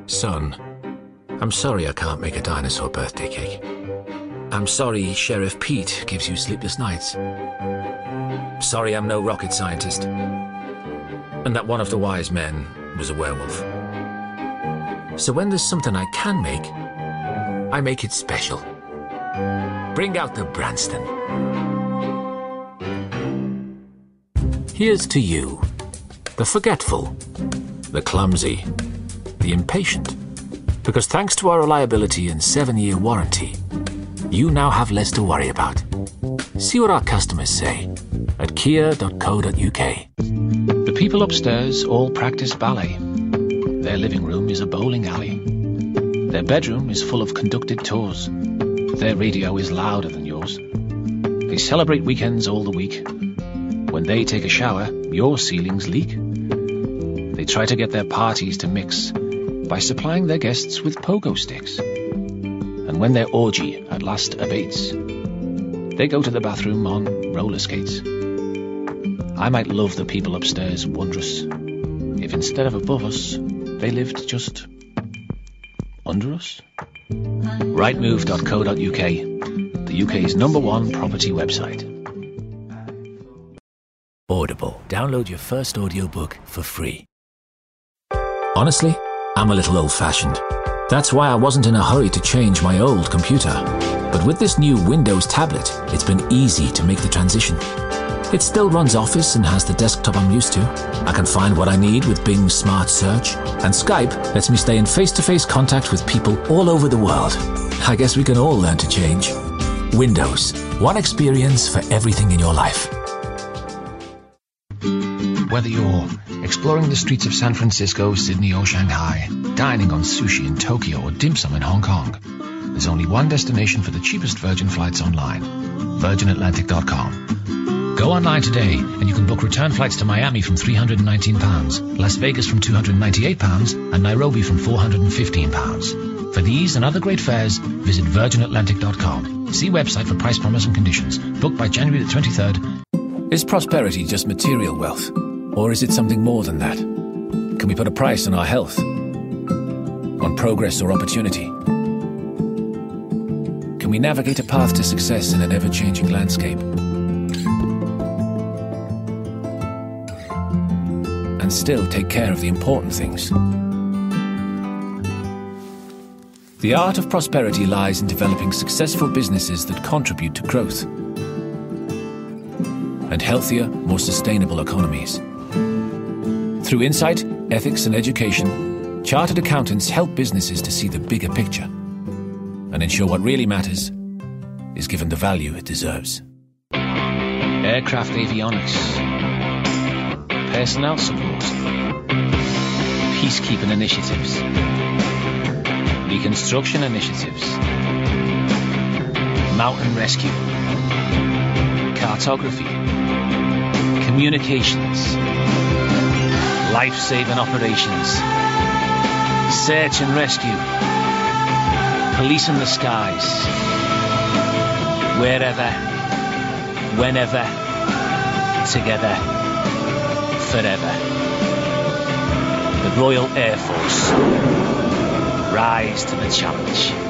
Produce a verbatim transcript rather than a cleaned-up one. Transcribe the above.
Son, I'm sorry I can't make a dinosaur birthday cake. I'm sorry Sheriff Pete gives you sleepless nights. Sorry I'm no rocket scientist. And that one of the wise men was a werewolf. So when there's something I can make, I make it special. Bring out the Branston. Here's to you, the forgetful, the clumsy, the impatient. Because thanks to our reliability and seven-year warranty, you now have less to worry about. See what our customers say at kia dot co dot uk. The people upstairs all practice ballet. Their living room is a bowling alley. Their bedroom is full of conducted tours. Their radio is louder than yours. They celebrate weekends all the week. When they take a shower, your ceilings leak. They try to get their parties to mix by supplying their guests with pogo sticks. And when their orgy at last abates, they go to the bathroom on roller skates. I might love the people upstairs wondrous if instead of above us, they lived just under us. rightmove dot co dot uk, the U K's number one property website. Audible. Download your first audiobook for free. Honestly, I'm a little old-fashioned. That's why I wasn't in a hurry to change my old computer. But with this new Windows tablet, it's been easy to make the transition. It still runs Office and has the desktop I'm used to. I can find what I need with Bing's Smart Search. And Skype lets me stay in face-to-face contact with people all over the world. I guess we can all learn to change. Windows. One experience for everything in your life. Whether you're exploring the streets of San Francisco, Sydney or Shanghai, dining on sushi in Tokyo or dim sum in Hong Kong, there's only one destination for the cheapest Virgin flights online, virgin atlantic dot com. Go online today and you can book return flights to Miami from three hundred nineteen pounds, Las Vegas from two hundred ninety-eight pounds, and Nairobi from four hundred fifteen pounds. For these and other great fares, visit virgin atlantic dot com. See website for price promise and conditions. Book by January the twenty-third. Is prosperity just material wealth? Or is it something more than that? Can we put a price on our health? On progress or opportunity? Can we navigate a path to success in an ever-changing landscape? And still take care of the important things. The art of prosperity lies in developing successful businesses that contribute to growth and healthier, more sustainable economies. Through insight, ethics, and education, chartered accountants help businesses to see the bigger picture and ensure what really matters is given the value it deserves. Aircraft avionics, personnel support, peacekeeping initiatives, reconstruction initiatives, mountain rescue, cartography, communications, life-saving operations, search and rescue, police in the skies, wherever, whenever, together, forever. The Royal Air Force, rise to the challenge.